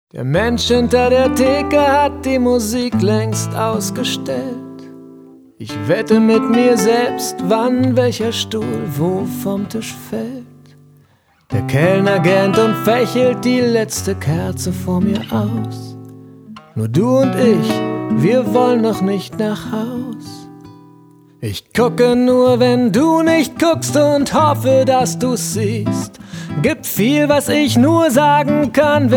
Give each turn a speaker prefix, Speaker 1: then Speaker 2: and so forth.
Speaker 1: Der Mensch hinter der Theke hat die Musik längst ausgestellt. Ich wette mit mir selbst, wann welcher Stuhl wo vom Tisch fällt. Der Kellner gähnt und fächelt die letzte Kerze vor mir aus. Nur du und ich, wir wollen noch nicht nach Haus. Ich gucke nur, wenn du nicht guckst und hoffe, dass du's siehst. Gibt viel, was ich nur sagen kann,